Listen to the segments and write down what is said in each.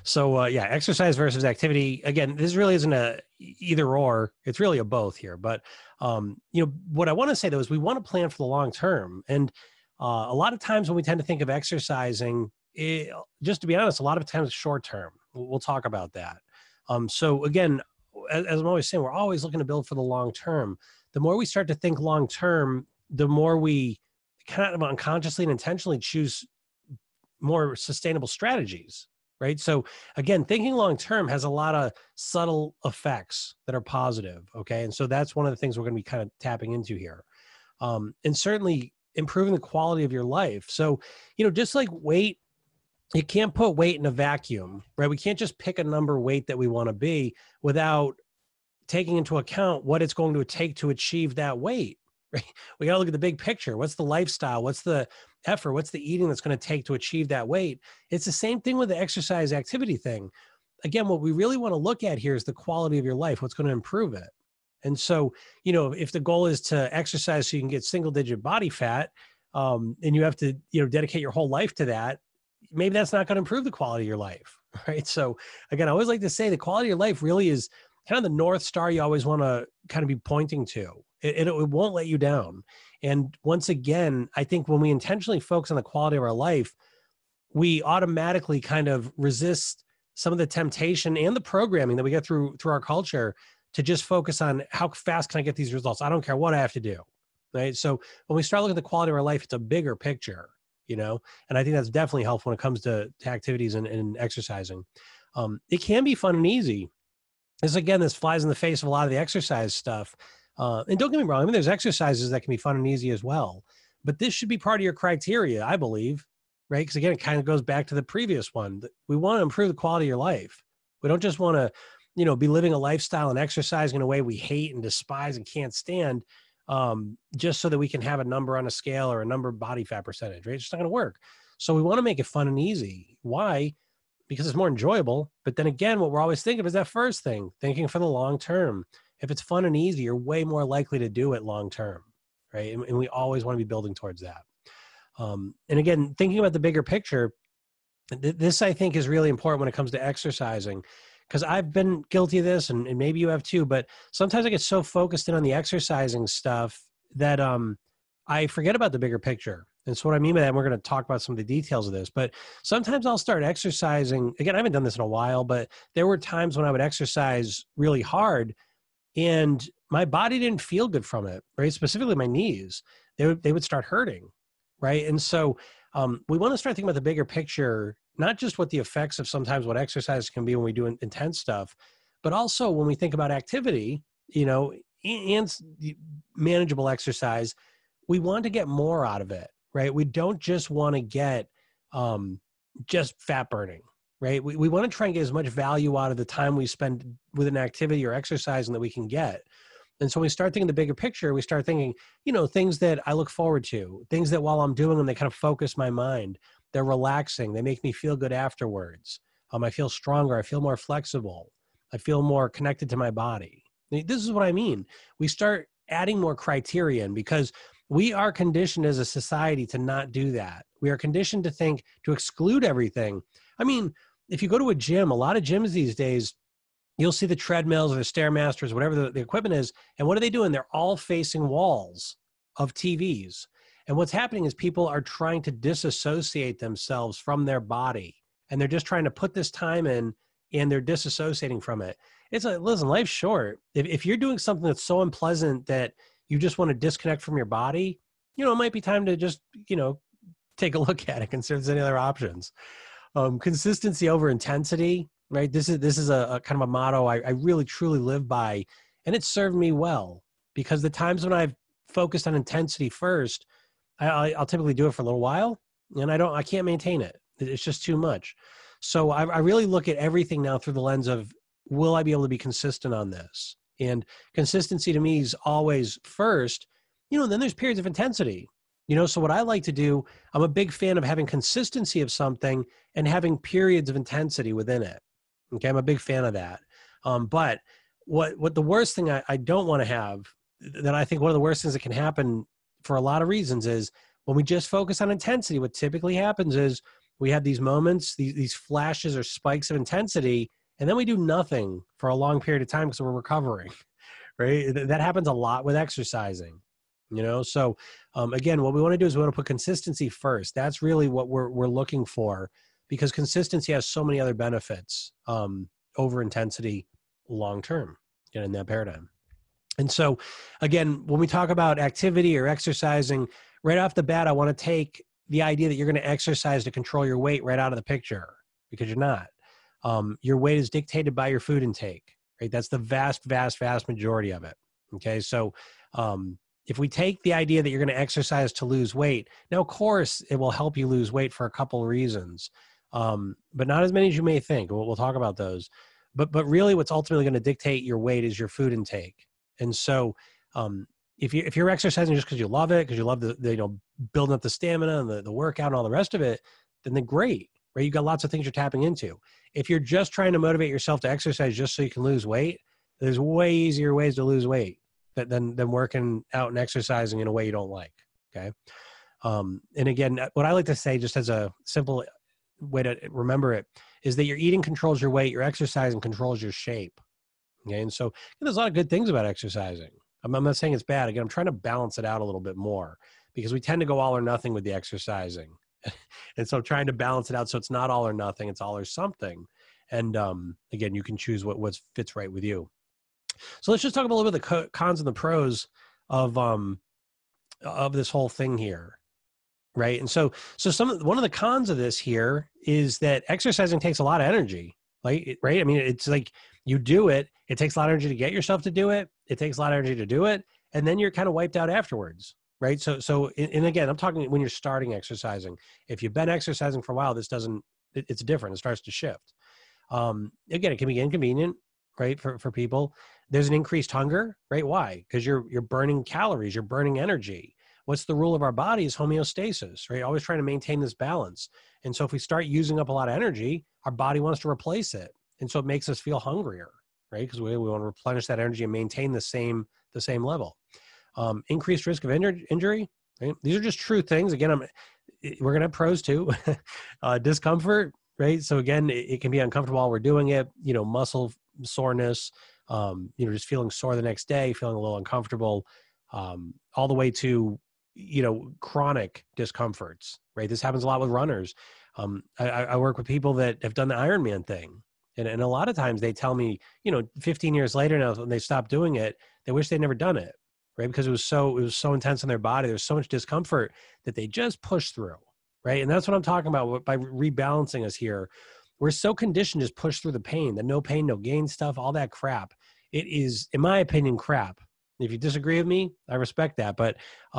So yeah, exercise versus activity. Again, this really isn't a either or. It's really a both here. But what I want to say though is we want to plan for the long term. And a lot of times when we tend to think of exercising, just to be honest, a lot of times it's short term. We'll talk about that. So again, as I'm always saying, we're always looking to build for the long term. The more we start to think long term, the more we kind of unconsciously and intentionally choose more sustainable strategies, right? So again, thinking long term has a lot of subtle effects that are positive. Okay, and so that's one of the things we're going to be kind of tapping into here, and certainly improving the quality of your life. So just like weight, you can't put weight in a vacuum, right? We can't just pick a number weight that we want to be without taking into account what it's going to take to achieve that weight, right? We got to look at the big picture. What's the lifestyle? What's the effort? What's the eating that's going to take to achieve that weight? It's the same thing with the exercise activity thing. Again, what we really want to look at here is the quality of your life, what's going to improve it. And so, if the goal is to exercise so you can get single digit body fat, and you have to, dedicate your whole life to that, maybe that's not going to improve the quality of your life, right? So again, I always like to say the quality of your life really is kind of the North Star you always want to kind of be pointing to. It won't let you down. And once again, I think when we intentionally focus on the quality of our life, we automatically kind of resist some of the temptation and the programming that we get through our culture to just focus on how fast can I get these results? I don't care what I have to do, right? So when we start looking at the quality of our life, it's a bigger picture, and I think that's definitely helpful when it comes to activities and exercising. It can be fun and easy. This flies in the face of a lot of the exercise stuff. And don't get me wrong, I mean, there's exercises that can be fun and easy as well, but this should be part of your criteria, I believe, right? Because again, it kind of goes back to the previous one. We want to improve the quality of your life. We don't just want to, be living a lifestyle and exercising in a way we hate and despise and can't stand, just so that we can have a number on a scale or a number of body fat percentage, right? It's just not going to work. So we want to make it fun and easy. Why? Because it's more enjoyable. But then again, what we're always thinking of is that first thing, thinking for the long term. If it's fun and easy, you're way more likely to do it long term, right? And we always want to be building towards that. And again, thinking about the bigger picture, this I think is really important when it comes to exercising, because I've been guilty of this, and maybe you have too, but sometimes I get so focused in on the exercising stuff that I forget about the bigger picture. And so what I mean by that, and we're going to talk about some of the details of this, but sometimes I'll start exercising. Again, I haven't done this in a while, but there were times when I would exercise really hard and my body didn't feel good from it, right? Specifically my knees, they would start hurting, right? And so we want to start thinking about the bigger picture, not just what the effects of sometimes what exercise can be when we do intense stuff, but also when we think about activity, and manageable exercise, we want to get more out of it, right? We don't just want to get just fat burning, right? We want to try and get as much value out of the time we spend with an activity or exercising that we can get. And so when we start thinking the bigger picture, we start thinking, things that I look forward to, things that while I'm doing them, they kind of focus my mind. They're relaxing. They make me feel good afterwards. I feel stronger. I feel more flexible. I feel more connected to my body. This is what I mean. We start adding more criterion because we are conditioned as a society to not do that. We are conditioned to think, to exclude everything. I mean, if you go to a gym, a lot of gyms these days, you'll see the treadmills or the Stairmasters, whatever the equipment is. And what are they doing? They're all facing walls of TVs. And what's happening is people are trying to disassociate themselves from their body. And they're just trying to put this time in and they're disassociating from it. It's like, listen, life's short. If you're doing something that's so unpleasant that you just want to disconnect from your body, it might be time to just, take a look at it, consider there's any other options. Consistency over intensity, right? This is a kind of a motto I really truly live by, and it's served me well because the times when I've focused on intensity first, I'll typically do it for a little while, and I can't maintain it. It's just too much. So I really look at everything now through the lens of, will I be able to be consistent on this? And consistency to me is always first, and then there's periods of intensity. So what I like to do, I'm a big fan of having consistency of something and having periods of intensity within it. Okay, I'm a big fan of that. But what the worst thing I don't want to have, that I think one of the worst things that can happen for a lot of reasons is when we just focus on intensity, what typically happens is We have these moments, these flashes or spikes of intensity, and then we do nothing for a long period of time because we're recovering, right? That happens a lot with exercising, you know? So again, what we want to do is we want to put consistency first. That's really what we're looking for, because consistency has so many other benefits over intensity long-term in that paradigm. And so again, when we talk about activity or exercising, right off the bat, I want to take the idea that you're going to exercise to control your weight right out of the picture, because you're not. Your weight is dictated by your food intake, right? That's the vast majority of it. Okay. So, if we take the idea that you're going to exercise to lose weight, now, of course, it will help you lose weight for a couple of reasons, but not as many as you may think. We'll talk about those. But really what's ultimately going to dictate your weight is your food intake. And so, if you're exercising just because you love it, because you love the building up the stamina and the workout and all the rest of it, then great, right? You got lots of things you're tapping into. If you're just trying to motivate yourself to exercise just so you can lose weight, there's way easier ways to lose weight than working out and exercising in a way you don't like. Okay. And again, what I like to say, just as a simple way to remember it, is that your eating controls your weight, your exercising controls your shape. Okay. And so there's a lot of good things about exercising. I'm not saying it's bad. Again, I'm trying to balance it out a little bit more, because we tend to go all or nothing with the exercising. And so I'm trying to balance it out so it's not all or nothing, it's all or something. And again, you can choose what fits right with you. So let's just talk about a little bit of the cons and the pros of this whole thing here. Right. And so one of the cons of this here is that exercising takes a lot of energy. Right. I mean, it's like you do it. It takes a lot of energy to get yourself to do it. It takes a lot of energy to do it. And then you're kind of wiped out afterwards. Right. So again, I'm talking when you're starting exercising. If you've been exercising for a while, it's different. It starts to shift. Again, it can be inconvenient, right? For people, there's an increased hunger, right? Why? Because you're burning calories, you're burning energy. What's the rule of our body is homeostasis, right? Always trying to maintain this balance. And so if we start using up a lot of energy, our body wants to replace it. And so it makes us feel hungrier, right? Because we want to replenish that energy and maintain the same level. Increased risk of injury. Right? These are just true things. Again, we're going to have pros too. Discomfort, right? So again, it can be uncomfortable while we're doing it, muscle soreness, just feeling sore the next day, feeling a little uncomfortable, all the way to, chronic discomforts, right? This happens a lot with runners. I work with people that have done the Ironman thing. And a lot of times they tell me, 15 years later now, when they stopped doing it, they wish they'd never done it, right? Because it was so intense in their body. There's so much discomfort that they just push through, right? And that's what I'm talking about by rebalancing us here. We're so conditioned to just push through the pain, the no pain, no gain stuff, all that crap. It is, in my opinion, crap. If you disagree with me, I respect that. But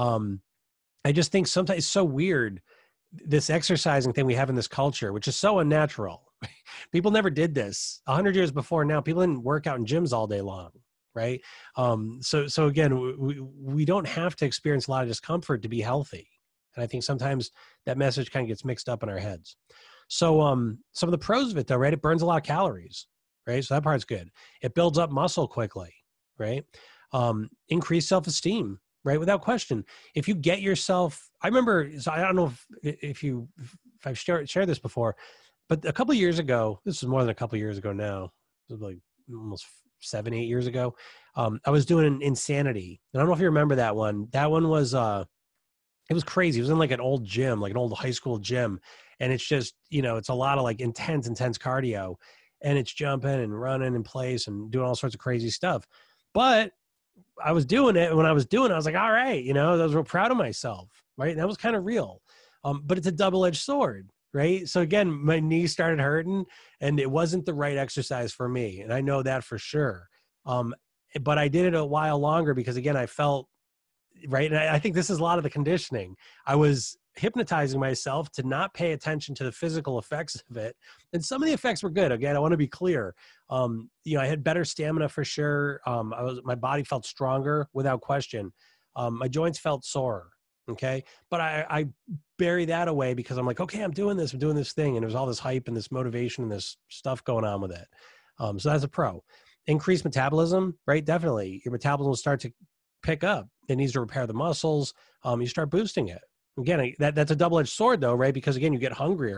I just think sometimes it's so weird, this exercising thing we have in this culture, which is so unnatural. People never did this 100 years before now. People didn't work out in gyms all day long, right? So again, we don't have to experience a lot of discomfort to be healthy. And I think sometimes that message kind of gets mixed up in our heads. So some of the pros of it though, right? It burns a lot of calories, right? So that part's good. It builds up muscle quickly, right? Increased self-esteem, right? Without question. If you get yourself, I remember, so I don't know if I've shared this before, but a couple of years ago, this is more than a couple of years ago now, it was like almost 7-8 years ago. I was doing an Insanity. And I don't know if you remember that one. That one was, it was crazy. It was in like an old gym, like an old high school gym. And it's just, it's a lot of like intense cardio, and it's jumping and running in place and doing all sorts of crazy stuff. But I was doing it. And when I was doing it, I was like, all right, I was real proud of myself. Right. And that was kind of real. But it's a double-edged sword. Right. So again, my knees started hurting and it wasn't the right exercise for me. And I know that for sure. But I did it a while longer because again, I felt right. And I think this is a lot of the conditioning. I was hypnotizing myself to not pay attention to the physical effects of it. And some of the effects were good. Again, I want to be clear. I had better stamina for sure. My body felt stronger without question. My joints felt sore. Okay. But I bury that away because I'm like, okay, I'm doing this thing. And there's all this hype and this motivation and this stuff going on with it. So that's a pro. Increased metabolism, right? Definitely. Your metabolism will start to pick up. It needs to repair the muscles. You start boosting it. Again, that's a double-edged sword though, right? Because again, you get hungrier,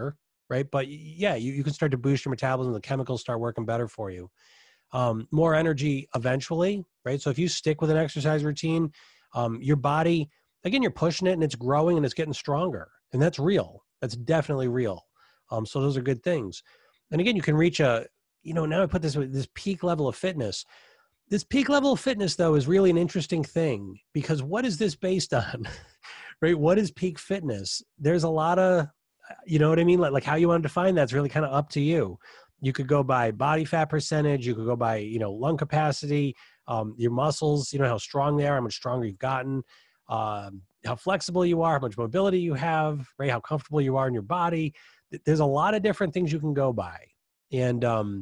right? But yeah, you can start to boost your metabolism. The chemicals start working better for you. More energy eventually, right? So if you stick with an exercise routine, your body, again, you're pushing it and it's growing and it's getting stronger. And that's real. That's definitely real. So those are good things. And again, you can reach now I put this peak level of fitness. This peak level of fitness, though, is really an interesting thing because what is this based on, right? What is peak fitness? There's a lot of, you know what I mean? Like how you want to define that's really kind of up to you. You could go by body fat percentage. You could go by, lung capacity, your muscles, how strong they are, how much stronger you've gotten, how flexible you are, how much mobility you have, right? How comfortable you are in your body. There's a lot of different things you can go by. And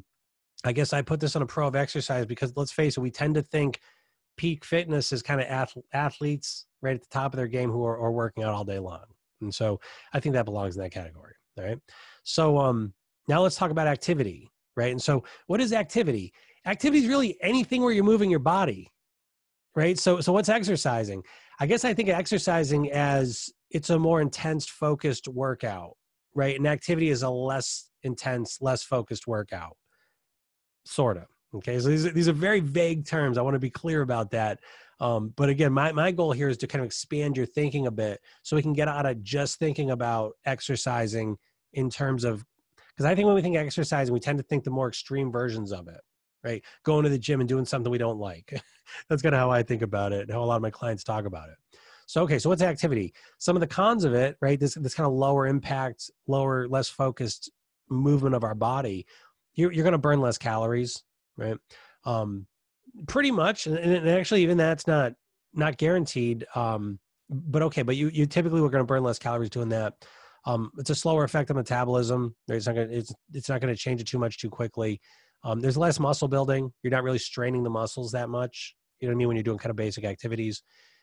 I guess I put this on a pro of exercise because let's face it, we tend to think peak fitness is kind of athletes right at the top of their game who are working out all day long. And so I think that belongs in that category. All right. So now let's talk about activity, right? And so what is activity? Activity is really anything where you're moving your body, right? So what's exercising? I guess I think of exercising as it's a more intense, focused workout, right? And activity is a less intense, less focused workout, sort of. Okay, so these are very vague terms. I want to be clear about that. But again, my goal here is to kind of expand your thinking a bit so we can get out of just thinking about exercising in terms of, because I think when we think exercising, we tend to think the more extreme versions of it, right? Going to the gym and doing something we don't like. That's kind of how I think about it and how a lot of my clients talk about it. So, okay, so what's activity? Some of the cons of it, right? This kind of lower impact, less focused movement of our body. You're going to burn less calories, right? Pretty much. And actually, even that's not guaranteed. But okay, but you typically we're going to burn less calories doing that. It's a slower effect on metabolism. Right? It's not going to change it too much too quickly. There's less muscle building. You're not really straining the muscles that much. You know what I mean? When you're doing kind of basic activities,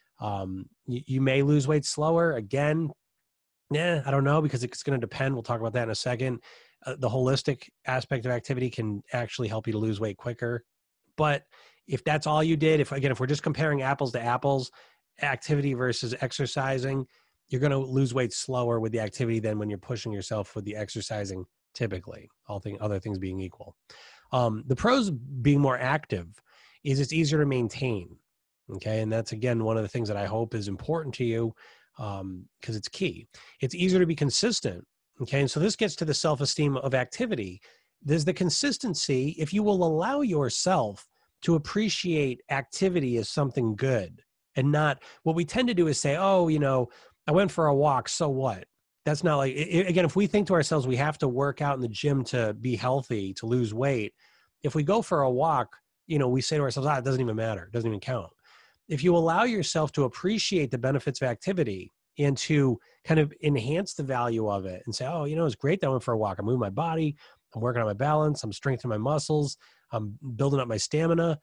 you may lose weight slower. Again, I don't know because it's going to depend. We'll talk about that in a second. The holistic aspect of activity can actually help you to lose weight quicker. But if that's all you did, if we're just comparing apples to apples, activity versus exercising, you're going to lose weight slower with the activity than when you're pushing yourself with the exercising, typically, other things being equal. The pros being more active is it's easier to maintain. Okay. And that's, again, one of the things that I hope is important to you because it's key. It's easier to be consistent. Okay. And so this gets to the self-esteem of activity. There's the consistency. If you will allow yourself to appreciate activity as something good and not what we tend to do is say, oh, I went for a walk. So what? That's not like, again, if we think to ourselves, we have to work out in the gym to be healthy, to lose weight. If we go for a walk, we say to ourselves, it doesn't even matter. It doesn't even count. If you allow yourself to appreciate the benefits of activity and to kind of enhance the value of it and say, oh, it's great that I went for a walk. I'm moving my body. I'm working on my balance. I'm strengthening my muscles. I'm building up my stamina.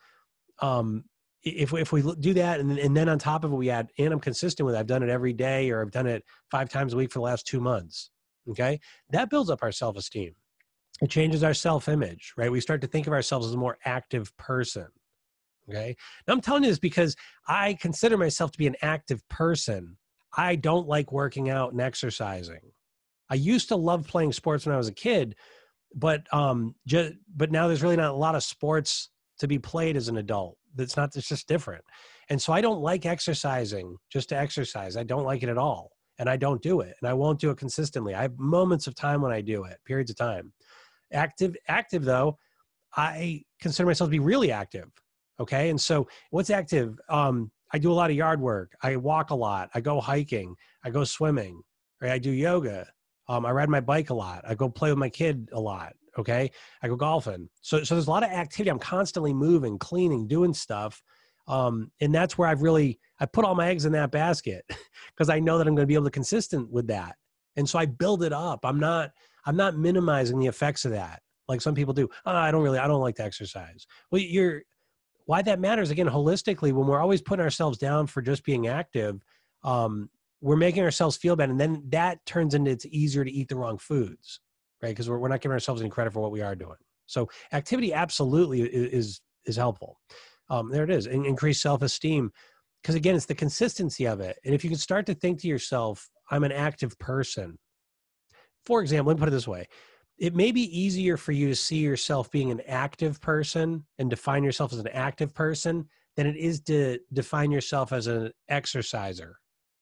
If we do that and then on top of it, we add, and I'm consistent with it. I've done it every day or I've done it 5 times a week for the last 2 months. Okay. That builds up our self-esteem. It changes our self-image, right? We start to think of ourselves as a more active person. Okay. Now I'm telling you this because I consider myself to be an active person. I don't like working out and exercising. I used to love playing sports when I was a kid, but now there's really not a lot of sports to be played as an adult. It's just different. And so I don't like exercising just to exercise. I don't like it at all. And I don't do it. And I won't do it consistently. I have moments of time when I do it, periods of time. Active though, I consider myself to be really active. Okay. And so what's active? I do a lot of yard work. I walk a lot. I go hiking. I go swimming. Right? I do yoga. I ride my bike a lot. I go play with my kid a lot. Okay. I go golfing. So there's a lot of activity. I'm constantly moving, cleaning, doing stuff. And that's where I put all my eggs in that basket because I know that I'm going to be able to consistent with that. And so I build it up. I'm not minimizing the effects of that. Like some people do. I don't like to exercise. Well, why that matters, again, holistically, when we're always putting ourselves down for just being active, we're making ourselves feel bad. And then that turns into it's easier to eat the wrong foods, right? Because we're not giving ourselves any credit for what we are doing. So activity absolutely is helpful. There it is. Increase self-esteem. Because again, it's the consistency of it. And if you can start to think to yourself, I'm an active person. for example, let me put it this way. It may be easier for you to see yourself being an active person and define yourself as an active person than it is to define yourself as an exerciser.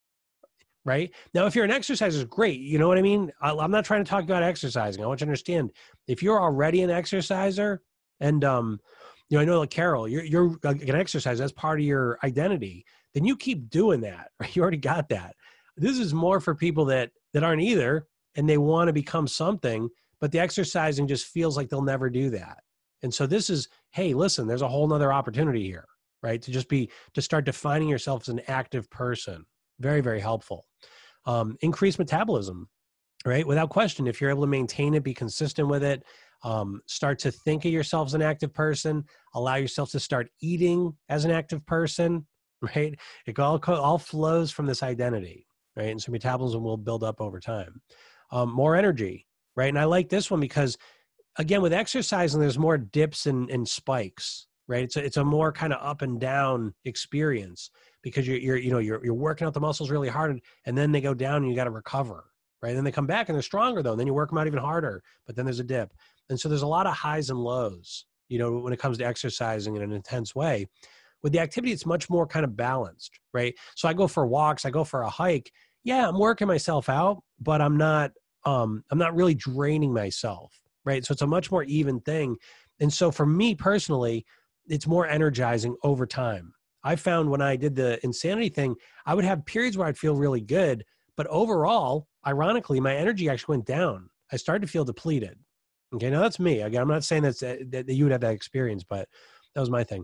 Right now, if you're an exerciser, great. You know what I mean? I'm not trying to talk about exercising. I want you to understand if you're already an exerciser and, I know like Carol, you're an exerciser, that's part of your identity. Then you keep doing that. Right? You already got that. This is more for people that aren't either, and they want to become something, but the exercising just feels like they'll never do that. And so this is, hey, listen, there's a whole nother opportunity here, right? To start defining yourself as an active person. Very, very helpful. Increase metabolism, right? Without question, if you're able to maintain it, be consistent with it, start to think of yourself as an active person, allow yourself to start eating as an active person, right? It all flows from this identity, right? And so metabolism will build up over time. More energy, right? And I like this one because, again, with exercising, there's more dips and spikes, right? It's a more kind of up and down experience because you're working out the muscles really hard and then they go down and you got to recover, right? Then they come back and they're stronger though. And then you work them out even harder, but then there's a dip. And so there's a lot of highs and lows, when it comes to exercising in an intense way. With the activity, it's much more kind of balanced, right? So I go for walks, I go for a hike. Yeah, I'm working myself out, but I'm not really draining myself, right? So it's a much more even thing. And so for me personally, it's more energizing over time. I found when I did the insanity thing, I would have periods where I'd feel really good, but overall, ironically, my energy actually went down. I started to feel depleted. Okay, now that's me. Again, I'm not saying that you would have that experience, but that was my thing.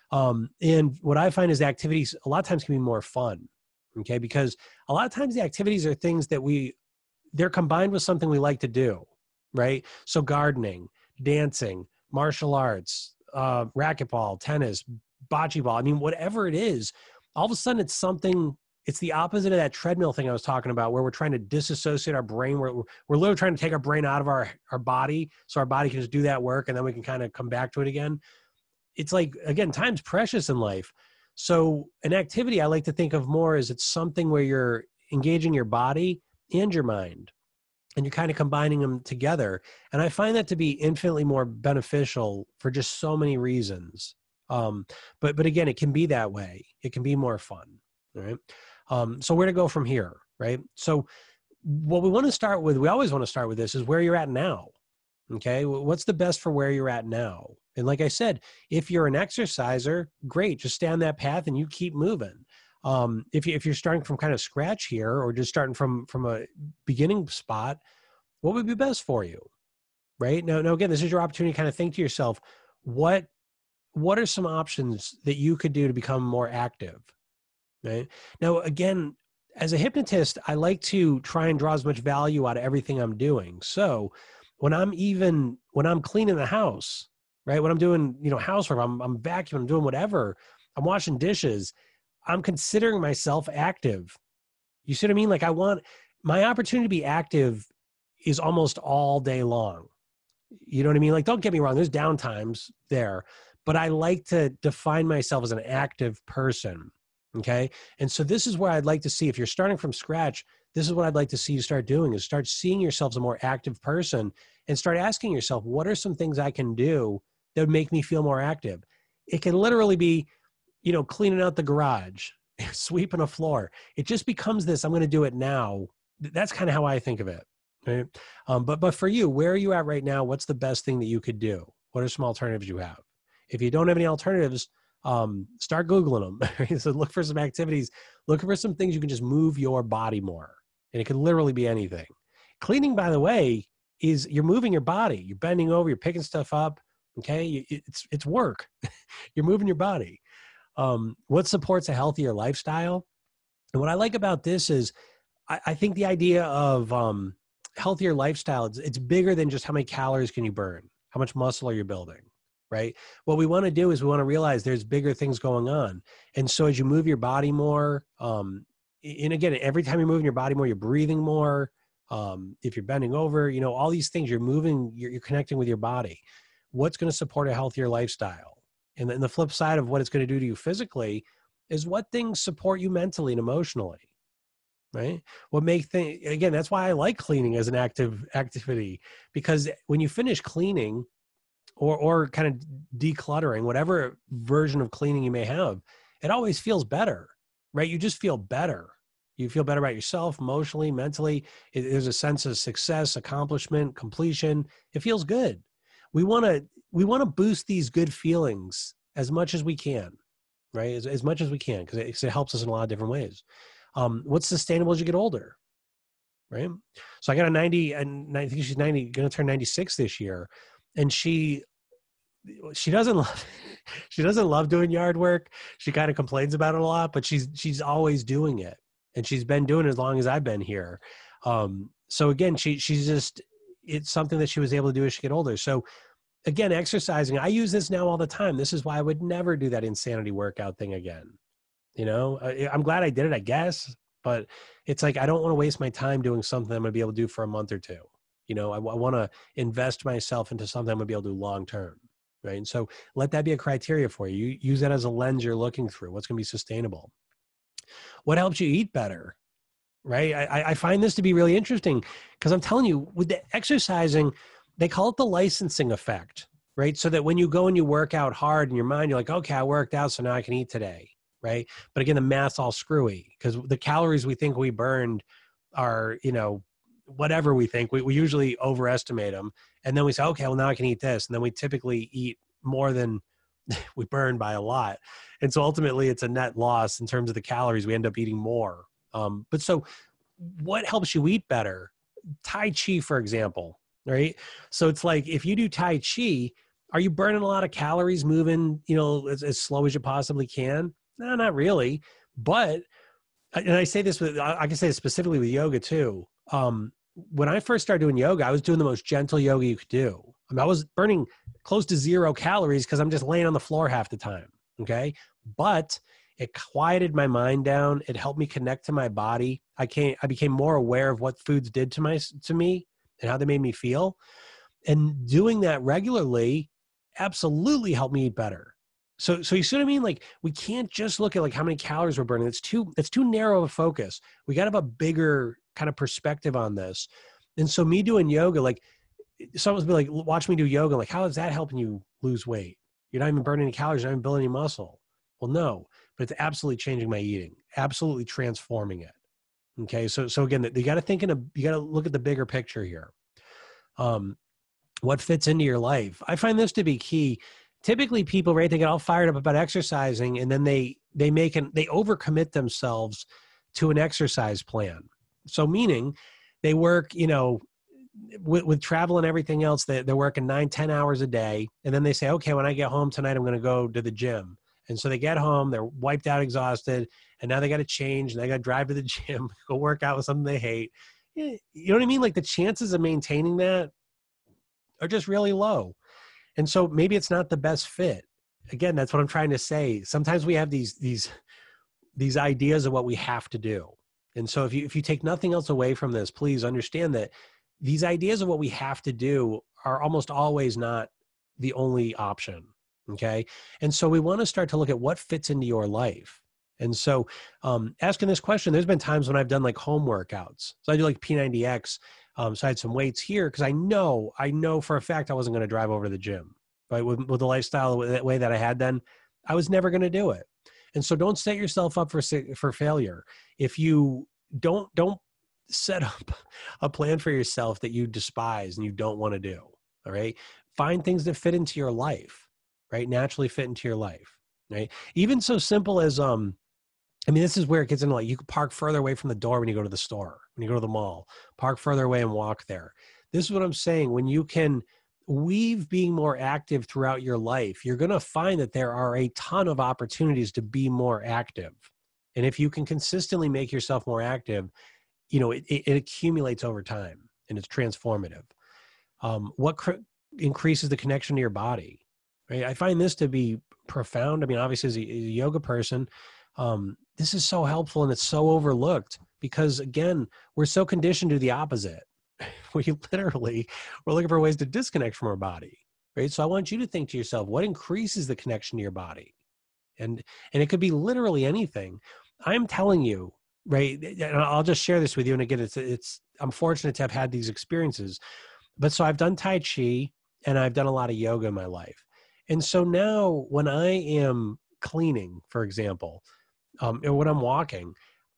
And what I find is the activities a lot of times can be more fun. Okay, because a lot of times the activities are things that they're combined with something we like to do, right? So gardening, dancing, martial arts, racquetball, tennis, bocce ball. I mean, whatever it is, all of a sudden it's the opposite of that treadmill thing I was talking about where we're trying to disassociate our brain. We're literally trying to take our brain out of our body so our body can just do that work and then we can kind of come back to it again. It's like, again, time's precious in life. So an activity I like to think of more as it's something where you're engaging your body and your mind and you're kind of combining them together. And I find that to be infinitely more beneficial for just so many reasons. But again, it can be that way. It can be more fun. All right. So where to go from here, right? So what we always want to start with this is where you're at now. Okay. What's the best for where you're at now? And like I said, if you're an exerciser, great. Just stay on that path and you keep moving. If you're starting from kind of scratch here or just starting from a beginning spot, what would be best for you? Right. Now, again, this is your opportunity to kind of think to yourself, what are some options that you could do to become more active? Right. Now, again, as a hypnotist, I like to try and draw as much value out of everything I'm doing. So when I'm cleaning the house, right, when I'm doing, housework, I'm vacuuming, I'm doing whatever, I'm washing dishes, I'm considering myself active. You see what I mean? Like my opportunity to be active is almost all day long. You know what I mean? Like, don't get me wrong, there's downtimes there, but I like to define myself as an active person. Okay. And so this is where I'd like to see, if you're starting from scratch, this is what I'd like to see you start doing is start seeing yourself as a more active person and start asking yourself, what are some things I can do that would make me feel more active? It can literally be, cleaning out the garage, sweeping a floor. It just becomes this, I'm going to do it now. That's kind of how I think of it. Right? But for you, where are you at right now? What's the best thing that you could do? What are some alternatives you have? If you don't have any alternatives, start Googling them. So look for some activities, look for some things you can just move your body more. And it can literally be anything. Cleaning, by the way, is you're moving your body. You're bending over, you're picking stuff up. Okay. It's work. You're moving your body. What supports a healthier lifestyle? And what I like about this is I think the idea of healthier lifestyle, it's bigger than just how many calories can you burn, how much muscle are you building, right? What we want to do is we want to realize there's bigger things going on. And so as you move your body more, and again, every time you're moving your body more, you're breathing more. If you're bending over, all these things, you're moving, you're connecting with your body. What's going to support a healthier lifestyle? And then the flip side of what it's going to do to you physically is what things support you mentally and emotionally. right? What make things, again, that's why I like cleaning as an activity, because when you finish cleaning or kind of decluttering, whatever version of cleaning you may have, it always feels better, right? You just feel better. You feel better about yourself emotionally, mentally. There's a sense of success, accomplishment, completion. It feels good. We want to boost these good feelings as much as we can, right? As much as we can, because it helps us in a lot of different ways. What's sustainable as you get older, right? So I got a 90, and I think she's 90, going to turn 96 this year, and she doesn't love she doesn't love doing yard work. She kind of complains about it a lot, but she's always doing it, and she's been doing it as long as I've been here. So again, she's just, it's something that she was able to do as she get older. So again, exercising, I use this now all the time. This is why I would never do that insanity workout thing again. You know, I'm glad I did it, I guess, but it's like, I don't want to waste my time doing something I'm going to be able to do for a month or two. You know, I want to invest myself into something I'm going to be able to do long term. Right. And so let that be a criteria for you. You use that as a lens you're looking through. What's going to be sustainable? What helps you eat better? Right. I find this to be really interesting, because I'm telling you, with the exercising, they call it the licensing effect, right? So that when you go and you work out hard in your mind, you're like, okay, I worked out, so now I can eat today. Right. But again, the math's all screwy, because the calories we think we burned are, you know, whatever we think, we usually overestimate them. And then we say, okay, well, now I can eat this. And then we typically eat more than we burn by a lot. And so ultimately it's a net loss in terms of the calories. We end up eating more. But so what helps you eat better? Tai Chi, for example, right? So it's like, if you do Tai Chi, are you burning a lot of calories moving, you know, as slow as you possibly can? No, not really. But, and I say this I can say this specifically with yoga too. When I first started doing yoga, I was doing the most gentle yoga you could do. I mean, I was burning close to 0 calories because I'm just laying on the floor half the time. Okay. But it quieted my mind down. It helped me connect to my body. I became more aware of what foods did to me and how they made me feel. And doing that regularly absolutely helped me eat better. So you see what I mean? Like, we can't just look at like how many calories we're burning. It's too narrow of a focus. We got to have a bigger kind of perspective on this. And so me doing yoga, like, someone's be like, watch me do yoga. Like, how is that helping you lose weight? You're not even burning any calories. You're not even building any muscle. Well, no, but it's absolutely changing my eating, absolutely transforming it. Okay. So again, you got to you got to look at the bigger picture here. What fits into your life? I find this to be key. Typically people, right, they get all fired up about exercising, and then they overcommit themselves to an exercise plan. So meaning they work, you know, with travel and everything else, they're working 9-10 hours a day. And then they say, okay, when I get home tonight, I'm going to go to the gym. And so they get home, they're wiped out, exhausted, and now they got to change, and they got to drive to the gym, go work out with something they hate. You know what I mean? Like, the chances of maintaining that are just really low. And so maybe it's not the best fit. Again, that's what I'm trying to say. Sometimes we have these ideas of what we have to do. And so if you take nothing else away from this, please understand that these ideas of what we have to do are almost always not the only option. Okay. And so we want to start to look at what fits into your life. And so asking this question, there's been times when I've done like home workouts. So I do like P90X. So I had some weights here because I know for a fact I wasn't going to drive over to the gym. Right? With the lifestyle the way that I had then, I was never going to do it. And so don't set yourself up for failure. If you don't set up a plan for yourself that you despise and you don't want to do. All right. Find things that fit into your life, right? Naturally fit into your life, right? Even so simple as, I mean, this is where it gets into, like, you can park further away from the door when you go to the store, when you go to the mall, park further away and walk there. This is what I'm saying. When you can weave being more active throughout your life, you're going to find that there are a ton of opportunities to be more active. And if you can consistently make yourself more active, you know, it accumulates over time, and it's transformative. What increases the connection to your body, right? I find this to be profound. I mean, obviously as a yoga person, this is so helpful, and it's so overlooked because, again, we're so conditioned to the opposite. We're looking for ways to disconnect from our body, right? So I want you to think to yourself, what increases the connection to your body? And it could be literally anything. I'm telling you, right? And I'll just share this with you. And again, I'm fortunate to have had these experiences. But so I've done Tai Chi and I've done a lot of yoga in my life. And so now when I am cleaning, for example, or when I'm walking,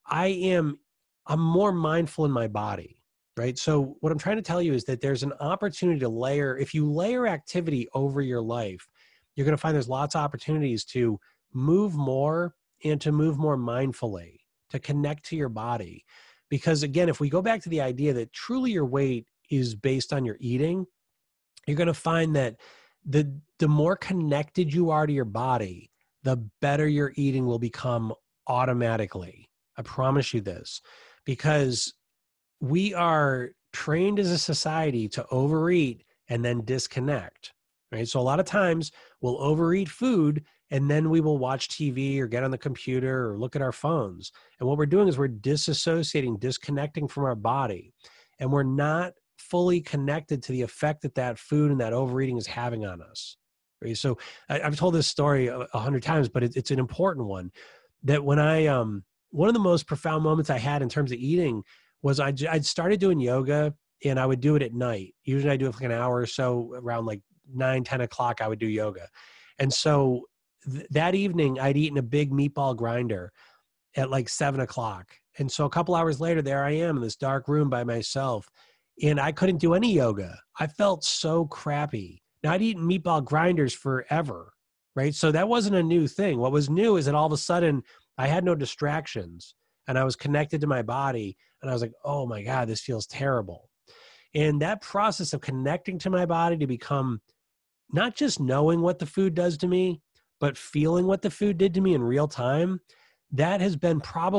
I'm more mindful in my body, right? So what I'm trying to tell you is that there's an opportunity to layer. If you layer activity over your life, you're going to find there's lots of opportunities to move more and to move more mindfully, to connect to your body. Because again, if we go back to the idea that truly your weight is based on your eating, you're going to find that the more connected you are to your body, the better your eating will become automatically. I promise you this, because we are trained as a society to overeat and then disconnect, right? So a lot of times we'll overeat food and then we will watch TV or get on the computer or look at our phones. And what we're doing is we're disassociating, disconnecting from our body, and we're not fully connected to the effect that that food and that overeating is having on us. Right? So I've told this story 100 times, but it's an important one. That when one of the most profound moments I had in terms of eating was I'd started doing yoga, and I would do it at night. Usually I do it for like an hour or so, around like 9, 10 o'clock, I would do yoga. And so that evening I'd eaten a big meatball grinder at like 7 o'clock. And so a couple hours later, there I am in this dark room by myself, and I couldn't do any yoga. I felt so crappy. Now I'd eaten meatball grinders forever, right? So that wasn't a new thing. What was new is that all of a sudden I had no distractions and I was connected to my body, and I was like, oh my God, this feels terrible. And that process of connecting to my body to become not just knowing what the food does to me, but feeling what the food did to me in real time, that has been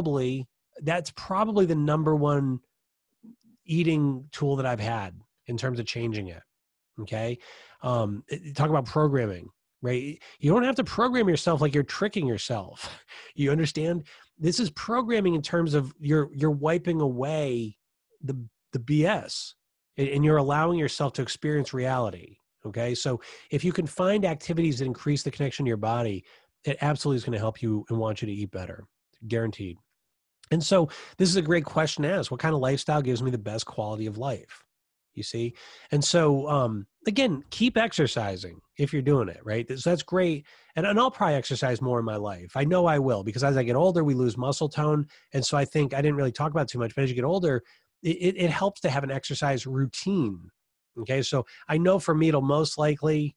that's probably the number one eating tool that I've had in terms of changing it. Okay. Talk about programming, right? You don't have to program yourself like you're tricking yourself. You understand? This is programming in terms of you're wiping away the BS, and you're allowing yourself to experience reality. Okay. So if you can find activities that increase the connection to your body, it absolutely is going to help you and want you to eat better. Guaranteed. And so this is a great question to ask. What kind of lifestyle gives me the best quality of life? You see? And so, again, keep exercising if you're doing it, right? So that's great. And I'll probably exercise more in my life. I know I will, because as I get older, we lose muscle tone. And so I think I didn't really talk about it too much, but as you get older, it helps to have an exercise routine. Okay. So I know for me, it'll most likely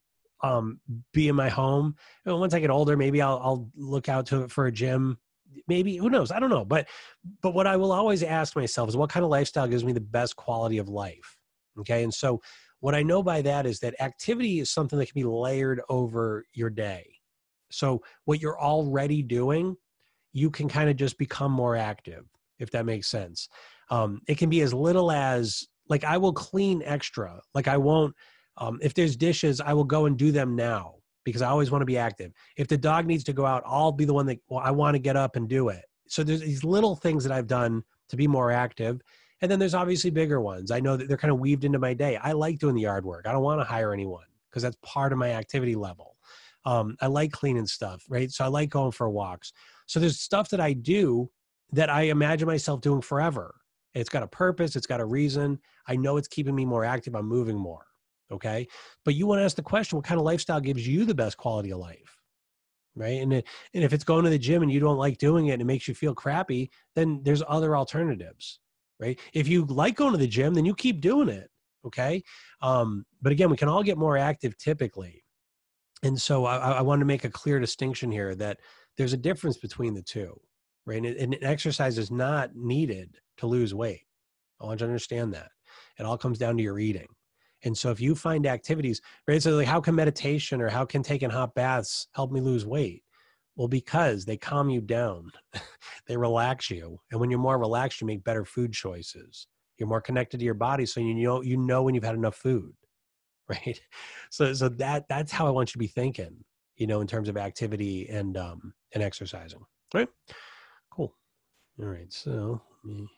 be in my home. And once I get older, maybe I'll look out to it for a gym. Maybe, who knows? I don't know. But what I will always ask myself is, what kind of lifestyle gives me the best quality of life? Okay. And so what I know by that is that activity is something that can be layered over your day. So what you're already doing, you can kind of just become more active, if that makes sense. It can be as little as, like, I will clean extra. Like I won't, if there's dishes, I will go and do them now, because I always want to be active. If the dog needs to go out, I'll be the one that, well, I want to get up and do it. So there's these little things that I've done to be more active. And then there's obviously bigger ones. I know that they're kind of weaved into my day. I like doing the yard work. I don't want to hire anyone because that's part of my activity level. I like cleaning stuff, right? So I like going for walks. So there's stuff that I do that I imagine myself doing forever. It's got a purpose. It's got a reason. I know it's keeping me more active. I'm moving more. Okay. But you want to ask the question, what kind of lifestyle gives you the best quality of life? Right. And if it's going to the gym and you don't like doing it and it makes you feel crappy, then there's other alternatives. Right. If you like going to the gym, then you keep doing it. Okay. But again, we can all get more active typically. And so I want to make a clear distinction here that there's a difference between the two. Right. And exercise is not needed to lose weight. I want you to understand that. It all comes down to your eating. And so if you find activities, right? So like, how can meditation or how can taking hot baths help me lose weight? Well, because they calm you down. They relax you. And when you're more relaxed, you make better food choices. You're more connected to your body. So you know when you've had enough food, right? So that's how I want you to be thinking, in terms of activity and exercising. Right? Cool. All right. So let me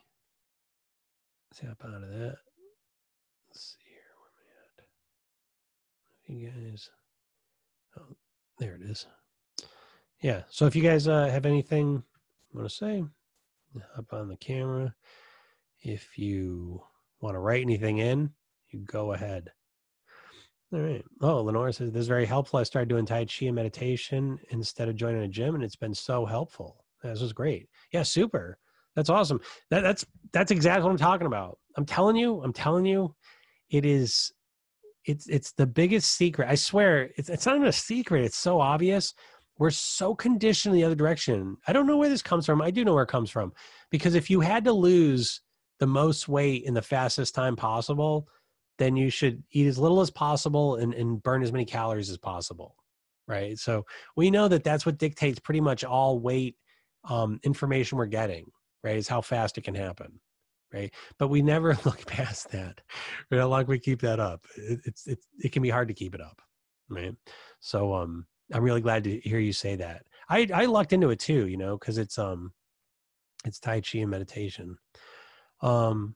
tap out of that. Let's see here. Where am I at? You guys. Oh, there it is. Yeah. So if you guys have anything you want to say, Up on the camera. If you want to write anything in, you go ahead. All right. Oh, Lenore says, this is very helpful. I started doing Tai Chi and meditation instead of joining a gym, and it's been so helpful. This was great. Yeah, super. That's awesome. That's exactly what I'm talking about. I'm telling you, it is it's the biggest secret. I swear, it's not even a secret. It's so obvious. We're so conditioned the other direction. I don't know where this comes from. I do know where it comes from. Because if you had to lose the most weight in the fastest time possible, then you should eat as little as possible and burn as many calories as possible. Right. So we know that that's what dictates pretty much all weight information we're getting, right? Is how fast it can happen. Right. But we never look past that. How long we keep that up. It can be hard to keep it up. Right. So I'm really glad to hear you say that. I lucked into it too, because it's Tai Chi and meditation. Oh,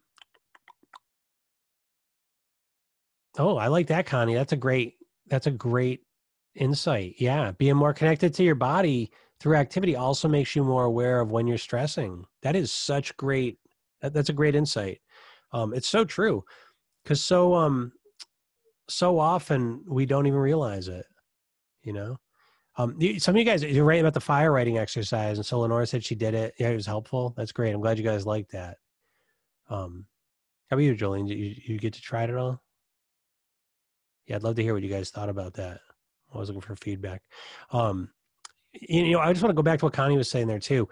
I like that, Connie. That's a great insight. Yeah. Being more connected to your body through activity also makes you more aware of when you're stressing. That is that's a great insight. It's so true. Cause so often we don't even realize it, some of you guys, you're right about the fire writing exercise. And so Lenora said she did it. Yeah, it was helpful. That's great. I'm glad you guys liked that. How about you, Jolene? Did you get to try it at all? Yeah, I'd love to hear what you guys thought about that. I was looking for feedback. I just want to go back to what Connie was saying there too.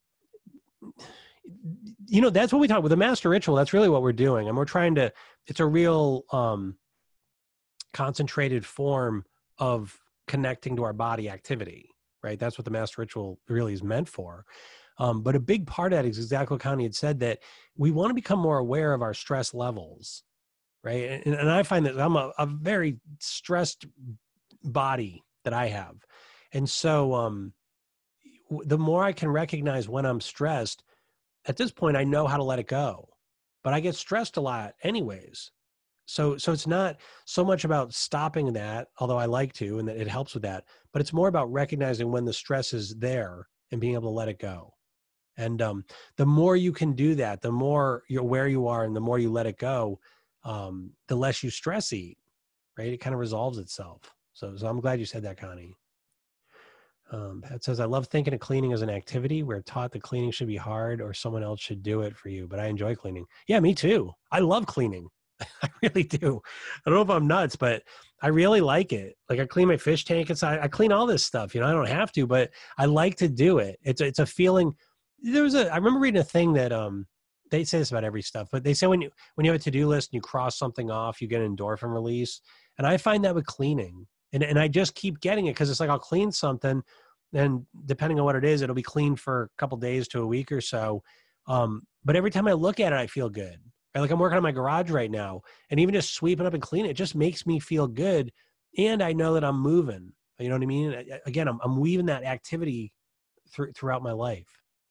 That's what we talk with the master ritual. That's really what we're doing. And we're trying to, it's a real concentrated form of connecting to our body activity, right? That's what the master ritual really is meant for. But a big part of that is exactly what Connie had said, that we want to become more aware of our stress levels, right? And I find that I'm a very stressed body that I have. And so the more I can recognize when I'm stressed, at this point, I know how to let it go. But I get stressed a lot anyways. So it's not so much about stopping that, although I like to, and that it helps with that, but it's more about recognizing when the stress is there and being able to let it go. And the more you can do that, the more you're where you are and the more you let it go, the less you stress eat, right? It kind of resolves itself. So I'm glad you said that, Connie. Pat says, I love thinking of cleaning as an activity. We're taught that cleaning should be hard or someone else should do it for you, but I enjoy cleaning. Yeah, me too. I love cleaning. I really do. I don't know if I'm nuts, but I really like it. Like I clean my fish tank inside. I clean all this stuff. I don't have to, but I like to do it. It's a feeling. I remember reading a thing that they say this about every stuff, but they say when you have a to-do list and you cross something off, you get an endorphin release. And I find that with cleaning. And I just keep getting it because it's like I'll clean something, and depending on what it is, it'll be clean for a couple days to a week or so. But every time I look at it, I feel good. Right? Like I'm working on my garage right now, and even just sweeping up and cleaning it just makes me feel good. And I know that I'm moving. You know what I mean? Again, I'm weaving that activity throughout my life.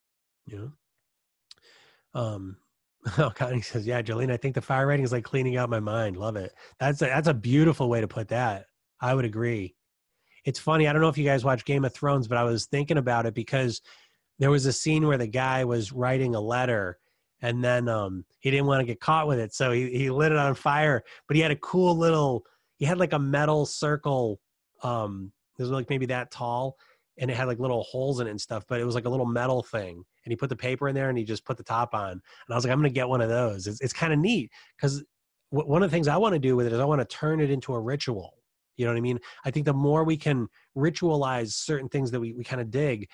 Connie says, yeah, Jolene, I think the fire writing is like cleaning out my mind. Love it. That's a beautiful way to put that. I would agree. It's funny. I don't know if you guys watch Game of Thrones, but I was thinking about it because there was a scene where the guy was writing a letter and then he didn't want to get caught with it. So he lit it on fire, but he had a cool he had like a metal circle. It was like maybe that tall, and it had like little holes in it and stuff, but it was like a little metal thing. And he put the paper in there and he just put the top on. And I was like, I'm going to get one of those. It's kind of neat because one of the things I want to do with it is I want to turn it into a ritual. You know what I mean? I think the more we can ritualize certain things that we kind of dig,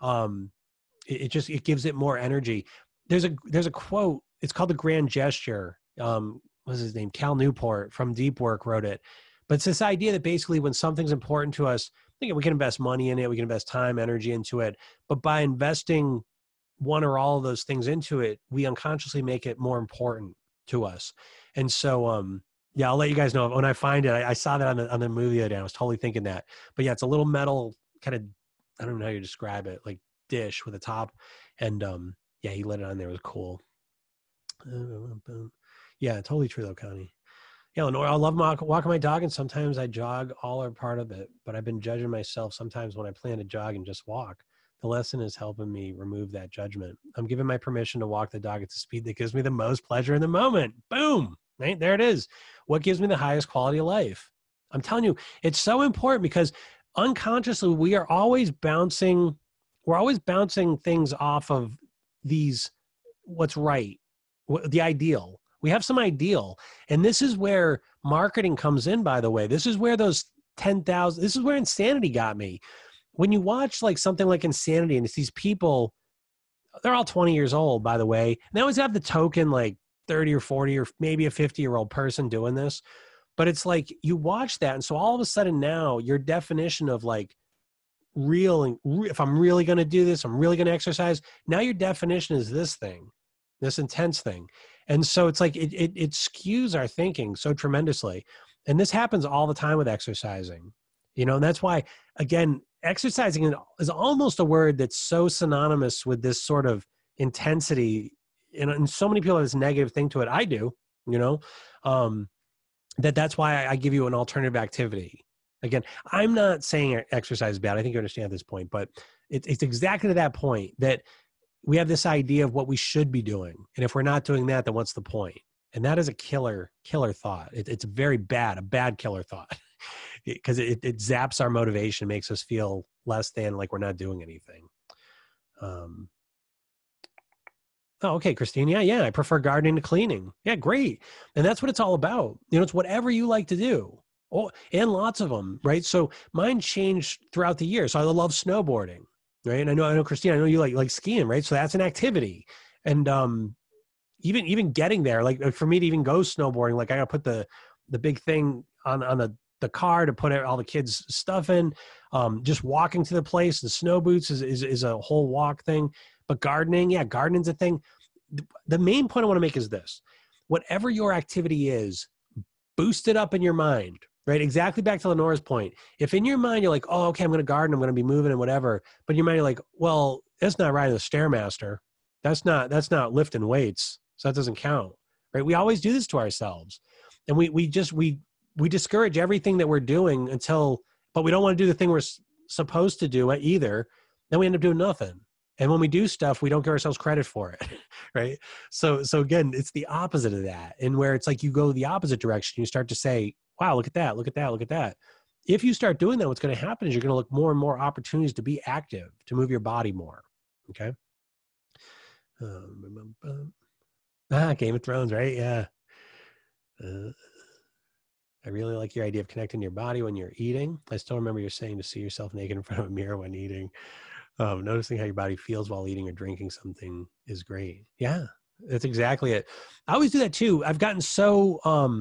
it gives it more energy. There's a quote. It's called The Grand Gesture. What's his name? Cal Newport from Deep Work wrote it. But it's this idea that basically when something's important to us, I think we can invest money in it. We can invest time, energy into it. But by investing one or all of those things into it, we unconsciously make it more important to us. And so, yeah, I'll let you guys know when I find it. I saw that on the movie the other day. I was totally thinking that. But yeah, it's a little metal kind of, I don't know how you describe it, like dish with a top. And yeah, he lit it on there. It was cool. Yeah, totally true though, Connie. Yeah, Lenore, I love walking my dog, and sometimes I jog all or part of it. But I've been judging myself sometimes when I plan to jog and just walk. The lesson is helping me remove that judgment. I'm giving my permission to walk the dog at the speed that gives me the most pleasure in the moment. Boom, right? There it is. What gives me the highest quality of life? I'm telling you, it's so important because unconsciously we're always bouncing things off of these, what's right, the ideal. We have some ideal. And this is where marketing comes in, by the way. This is where those 10,000, this is where Insanity got me. When you watch like something like Insanity and it's these people, they're all 20 years old, by the way. And they always have the token like 30 or 40 or maybe a 50-year-old person doing this. But it's like you watch that. And so all of a sudden now your definition of like if I'm really going to do this, I'm really going to exercise. Now your definition is this thing, this intense thing. And so it's like it skews our thinking so tremendously. And this happens all the time with exercising, and that's why, again, exercising is almost a word that's so synonymous with this sort of intensity. And so many people have this negative thing to it. I do, that's why I give you an alternative activity. Again, I'm not saying exercise is bad. I think you understand this point, but it's exactly to that point that we have this idea of what we should be doing. And if we're not doing that, then what's the point? And that is a killer thought. It's very bad, a bad killer thought, because it zaps our motivation, makes us feel less than, like we're not doing anything. Oh, okay, Christine. Yeah. I prefer gardening to cleaning. Yeah, great. And that's what it's all about. It's whatever you like to do. Oh, and lots of them, right? So mine changed throughout the year. So I love snowboarding, right? And I know, Christine, I know you like skiing, right? So that's an activity. And even getting there, like for me to even go snowboarding, like I got to put the big thing on the car to put all the kids' stuff in. Just walking to the place, the snow boots is a whole walk thing. But gardening, yeah, gardening's a thing. The main point I want to make is this: whatever your activity is, boost it up in your mind, right? Exactly back to Lenore's point. If in your mind you're like, oh, okay, I'm going to garden, I'm going to be moving and whatever, but in your mind you're like, well, that's not riding the Stairmaster. That's not lifting weights, so that doesn't count, right? We always do this to ourselves, and we discourage everything that we're doing but we don't want to do the thing we're supposed to do either. Then we end up doing nothing. And when we do stuff, we don't give ourselves credit for it, right? So again, it's the opposite of that. And where it's like you go the opposite direction, you start to say, wow, look at that, look at that, look at that. If you start doing that, what's going to happen is you're going to look more and more opportunities to be active, to move your body more, okay? Game of Thrones, right? Yeah. I really like your idea of connecting your body when you're eating. I still remember you saying to see yourself naked in front of a mirror when eating. Noticing how your body feels while eating or drinking something is great. Yeah, that's exactly it. I always do that too. I've gotten so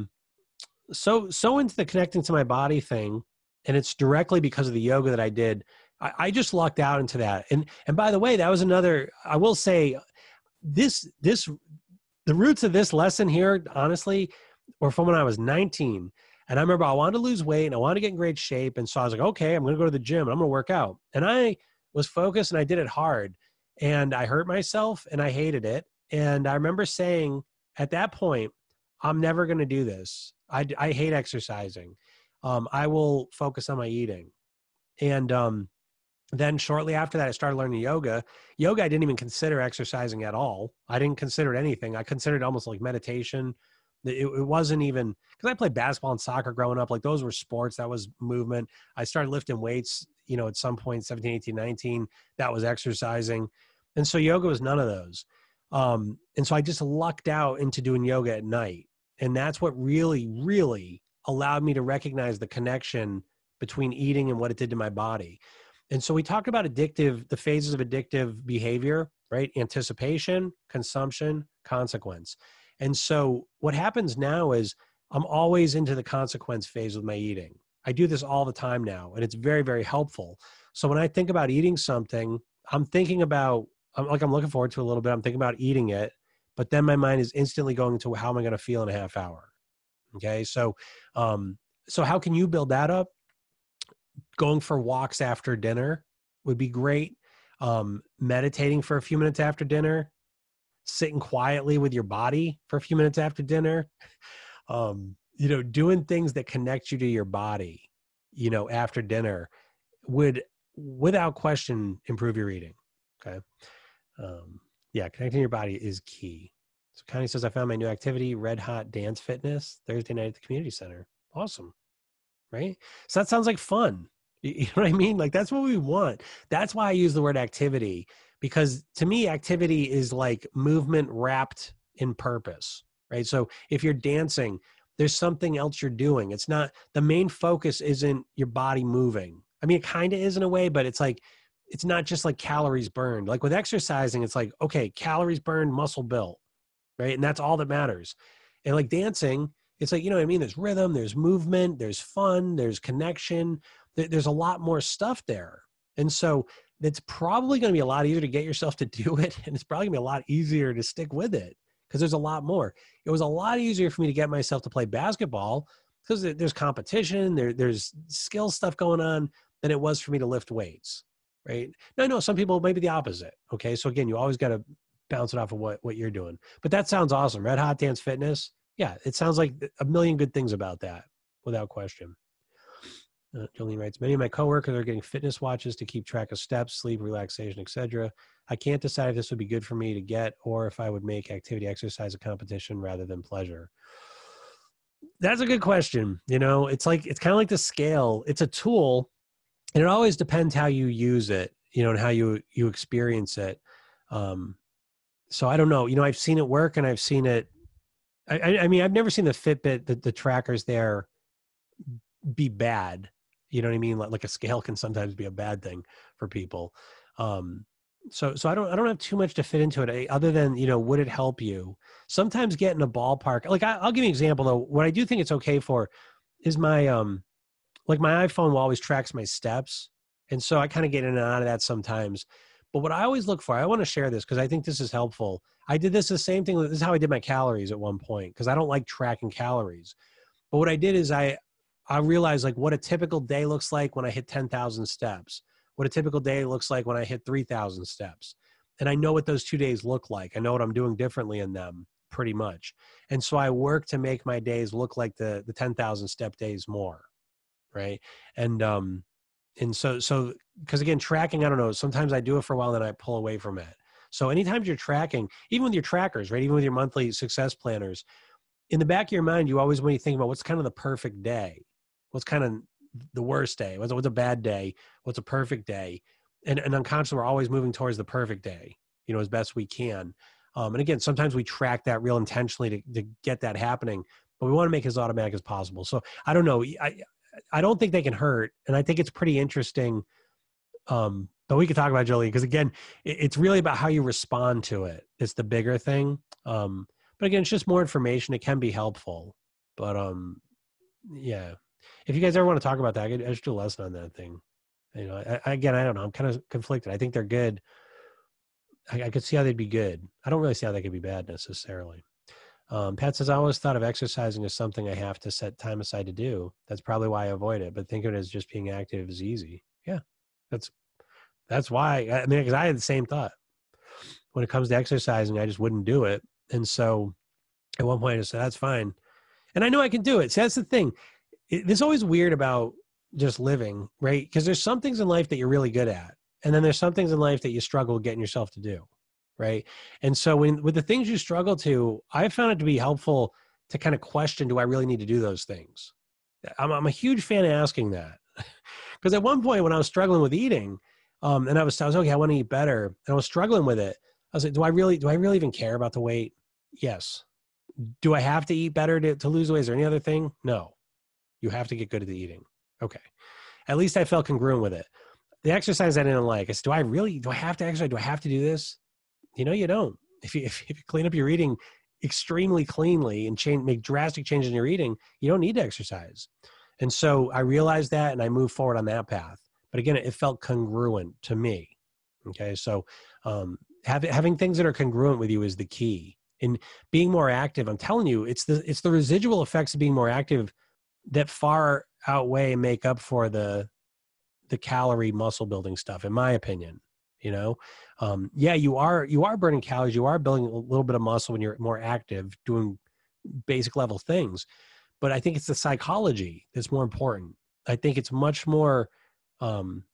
into the connecting to my body thing, and it's directly because of the yoga that I did. I just lucked out into that. And by the way, that was another, I will say the roots of this lesson here, honestly, were from when I was 19. And I remember I wanted to lose weight and I wanted to get in great shape. And so I was like, okay, I'm going to go to the gym and I'm going to work out. And I was focused and I did it hard, and I hurt myself and I hated it. And I remember saying at that point, I'm never going to do this. I hate exercising. I will focus on my eating. And then shortly after that, I started learning yoga. I didn't even consider exercising at all. I didn't consider it anything. I considered it almost like meditation. It wasn't even, because I played basketball and soccer growing up. Like those were sports. That was movement. I started lifting weights, at some point, 17, 18, 19, that was exercising. And so yoga was none of those. And so I just lucked out into doing yoga at night. And that's what really, really allowed me to recognize the connection between eating and what it did to my body. And so we talked about the phases of addictive behavior, right? Anticipation, consumption, consequence. And so what happens now is I'm always into the consequence phase with my eating. I do this all the time now, and it's very, very helpful. So when I think about eating something, I'm looking forward to a little bit. I'm thinking about eating it, but then my mind is instantly going to how am I going to feel in a half hour? Okay. So how can you build that up? Going for walks after dinner would be great. Meditating for a few minutes after dinner, sitting quietly with your body for a few minutes after dinner, doing things that connect you to your body, after dinner would without question, improve your eating. Okay. Yeah, connecting your body is key. So Connie says, I found my new activity, Red Hot Dance Fitness, Thursday night at the community center. Awesome. Right. So that sounds like fun. You know what I mean? Like that's what we want. That's why I use the word activity, because to me, activity is like movement wrapped in purpose. Right. So if you're dancing, there's something else you're doing. It's not, the main focus isn't your body moving. I mean, it kind of is in a way, but it's like, it's not just like calories burned. Like with exercising, it's like, okay, calories burned, muscle built, right? And that's all that matters. And like dancing, it's like, you know what I mean? There's rhythm, there's movement, there's fun, there's connection. There's a lot more stuff there. And so it's probably going to be a lot easier to get yourself to do it. And it's probably gonna be a lot easier to stick with it because there's a lot more. It was a lot easier for me to get myself to play basketball because there's competition, there's skill stuff going on than it was for me to lift weights. Right. No, some people maybe the opposite. Okay. So again, you always got to bounce it off of what you're doing. But that sounds awesome. Red Hot Dance Fitness. Yeah, it sounds like a million good things about that, without question. Jolene writes, many of my coworkers are getting fitness watches to keep track of steps, sleep, relaxation, etc. I can't decide if this would be good for me to get or if I would make activity exercise a competition rather than pleasure. That's a good question. You know, it's kind of like the scale. It's a tool, and it always depends how you use it, you know, and how you experience it. So I don't know, you know, I've seen it work and I've seen it. I mean, I've never seen the Fitbit, the trackers there be bad. You know what I mean? Like a scale can sometimes be a bad thing for people. So I don't have too much to fit into it other than, you know, would it help you? Sometimes get in a ballpark. Like I'll give you an example though. What I do think it's okay for is my, like my iPhone will always tracks my steps. And so I kind of get in and out of that sometimes. But what I always look for, I want to share this because I think this is helpful. I did this the same thing. This is how I did my calories at one point because I don't like tracking calories. But what I did is I realized like what a typical day looks like when I hit 10,000 steps, what a typical day looks like when I hit 3,000 steps. And I know what those 2 days look like. I know what I'm doing differently in them pretty much. And so I work to make my days look like the 10,000 step days more. Right. And so, because again, tracking, I don't know, sometimes I do it for a while, then I pull away from it. So anytime you're tracking, even with your trackers, right, even with your monthly success planners, in the back of your mind, you always, when you think about what's kind of the perfect day, what's kind of the worst day, what's a bad day, what's a perfect day, and unconsciously, we're always moving towards the perfect day, you know, as best we can. And again, sometimes we track that real intentionally to get that happening, but we want to make it as automatic as possible. So I don't know. I don't think they can hurt. And I think it's pretty interesting. But we could talk about Jolie because again, it's really about how you respond to it. It's the bigger thing. But again, it's just more information. It can be helpful, but yeah, if you guys ever want to talk about that, I should do a lesson on that thing. You know, again, I don't know. I'm kind of conflicted. I think they're good. I could see how they'd be good. I don't really see how they could be bad necessarily. Pat says, I always thought of exercising as something I have to set time aside to do. That's probably why I avoid it. But think of it as just being active is easy. Yeah, that's why. I mean, because I had the same thought. When it comes to exercising, I just wouldn't do it. And so at one point I said, that's fine. And I know I can do it. So that's the thing. It's always weird about just living, right? Because there's some things in life that you're really good at. And then there's some things in life that you struggle getting yourself to do. Right. And so with the things you struggle to, I found it to be helpful to kind of question, do I really need to do those things? I'm a huge fan of asking that. Because at one point when I was struggling with eating, and I was okay, I want to eat better. And I was struggling with it. I was like, do I really even care about the weight? Yes. Do I have to eat better to lose weight? Is there any other thing? No. You have to get good at the eating. Okay. At least I felt congruent with it. The exercise I didn't like. I said, do I have to exercise? Do I have to do this? You know, you don't. If you clean up your eating extremely cleanly and make drastic changes in your eating, you don't need to exercise. And so I realized that and I moved forward on that path. But again, it felt congruent to me. Okay. So having things that are congruent with you is the key. And being more active, I'm telling you, it's the residual effects of being more active that far outweigh and make up for the calorie muscle building stuff, in my opinion. You know, yeah, you are burning calories. You are building a little bit of muscle when you're more active, doing basic level things. But I think it's the psychology that's more important. I think it's much more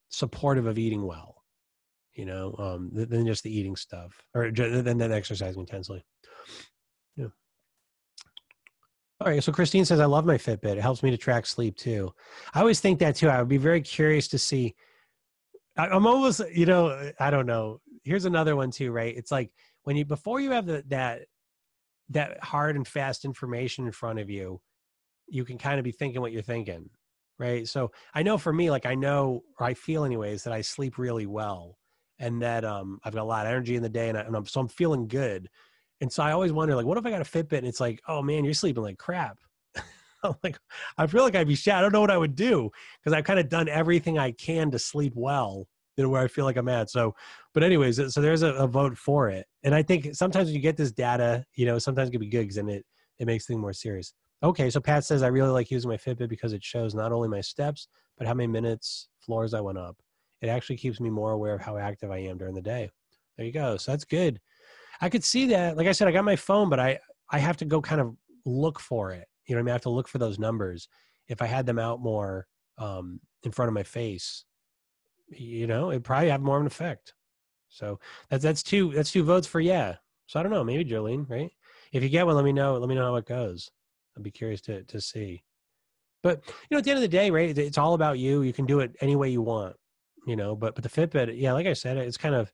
supportive of eating well, than just the eating stuff or than exercising intensely. Yeah. All right. So Christine says, I love my Fitbit. It helps me to track sleep too. I always think that too. I would be very curious to see. I'm almost, I don't know. Here's another one too, right? It's like before you have that hard and fast information in front of you, you can kind of be thinking what you're thinking, right? So I know for me, like or I feel anyways, that I sleep really well and that I've got a lot of energy in the day so I'm feeling good. And so I always wonder, like, what if I got a Fitbit and it's like, oh man, you're sleeping like crap. I'm like, I feel like I'd be shot. I don't know what I would do because I've kind of done everything I can to sleep well, where I feel like I'm at. So, but anyways, so there's a vote for it. And I think sometimes when you get this data, sometimes it can be good because then it makes things more serious. Okay, so Pat says, I really like using my Fitbit because it shows not only my steps, but how many minutes, floors I went up. It actually keeps me more aware of how active I am during the day. There you go. So that's good. I could see that. Like I said, I got my phone, but I have to go kind of look for it. You know what I mean? I have to look for those numbers. If I had them out more in front of my face, it'd probably have more of an effect. So that's two votes for yeah. So I don't know, maybe Jolene, right? If you get one, let me know how it goes. I'd be curious to see. But at the end of the day, right? It's all about you. You can do it any way you want, but the Fitbit, yeah, like I said, it's kind of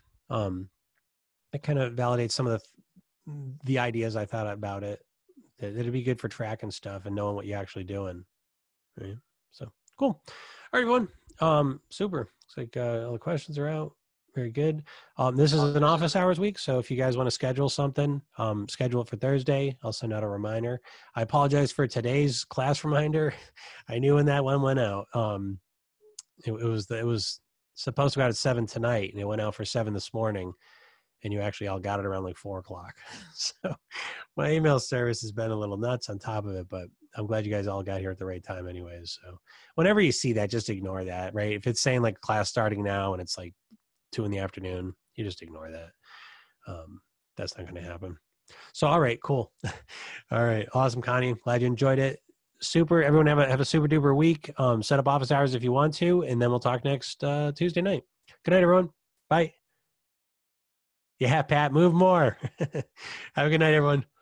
it kind of validates some of the ideas I thought about it. That it'd be good for tracking stuff and knowing what you're actually doing. Right? So cool. All right, everyone. Super. Looks like all the questions are out. Very good. This is an office hours week, so if you guys want to schedule something, schedule it for Thursday. I'll send out a reminder. I apologize for today's class reminder. I knew when that one went out. It was supposed to go out at 7 tonight, and it went out for 7 this morning. And you actually all got it around like 4 o'clock. So my email service has been a little nuts on top of it, but I'm glad you guys all got here at the right time anyways. So whenever you see that, just ignore that, right? If it's saying like class starting now and it's like 2 p.m, you just ignore that. That's not going to happen. So, all right, cool. All right. Awesome, Connie. Glad you enjoyed it. Super. Everyone have a super duper week. Set up office hours if you want to, and then we'll talk next Tuesday night. Good night, everyone. Bye. Yeah, Pat, move more. Have a good night, everyone.